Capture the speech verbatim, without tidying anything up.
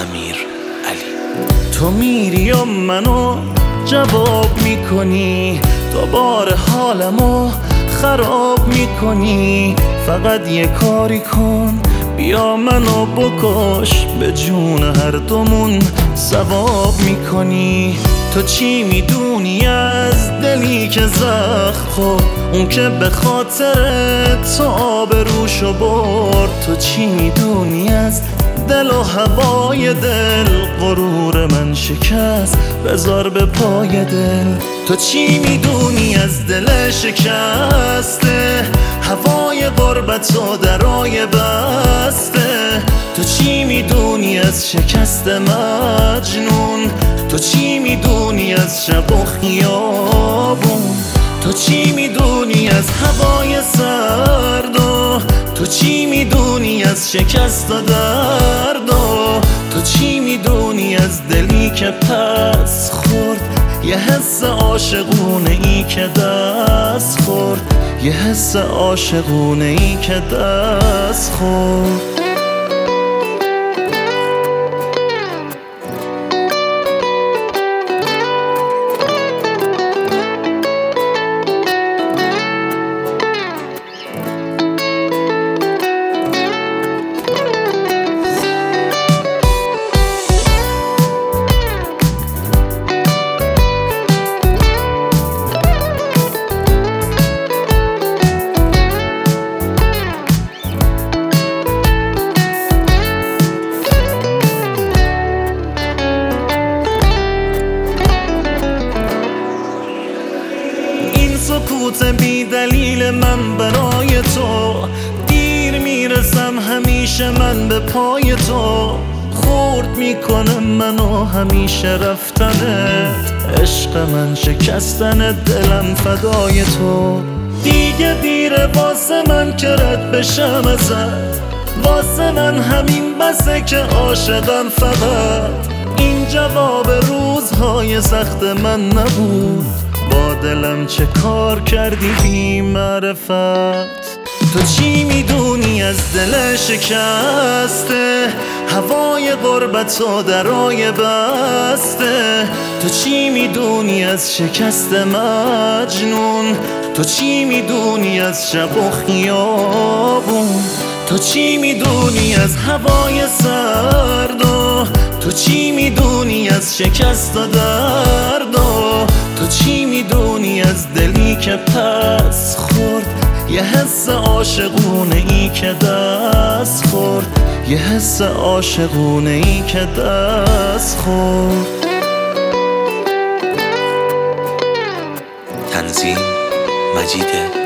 امیر علی. تو میری و منو جواب میکنی، دوباره حالمو خراب میکنی. فقط یه کاری کن، بیا منو بکش، به جون هر دومون ثواب میکنی. تو چی میدونی از دلی که زخم خورد، اون که به خاطر تو آبروشو برد؟ تو چی میدونی از دل و هوای دل، غرور من شکست بذار به پای دل. تو چی میدونی از دل شکسته، هوای غربت و درای بسته؟ تو چی میدونی از شکست مجنون؟ تو چی میدونی از شب و خیابون؟ تو چی میدونی از هوای سرد و تو چی میدونی از شکست و درد و تو چی میدونی از دلی که پس خورد؟ یه حس عاشقونه ای که دست خورد، یه حس عاشقونه ای که دست خورد. سکوت بی دلیل من برای تو، دیر میرسم همیشه من به پای تو. خورد میکنه منو همیشه رفتنت، عشق من شکستن دلم فدای تو. دیگه دیره واسه من که رد بشم ازت، واسه من همین بسه که عاشقم فقط. این جواب روزهای سخت من نبود، با دلم چه کار کردی بی معرفت. تو چی میدونی از دل شکسته، هوای غربت و درای بسته؟ تو چی میدونی از شکست مجنون؟ تو چی میدونی از شب و خیابون؟ تو چی میدونی از هوای سرد و تو چی میدونی از شکست و درد و تو چی میدونی از دلی که پس خورد؟ یه حس عاشقونه ای که دست خورد، یه حس عاشقونه ای که دست خورد. تنظیم مجید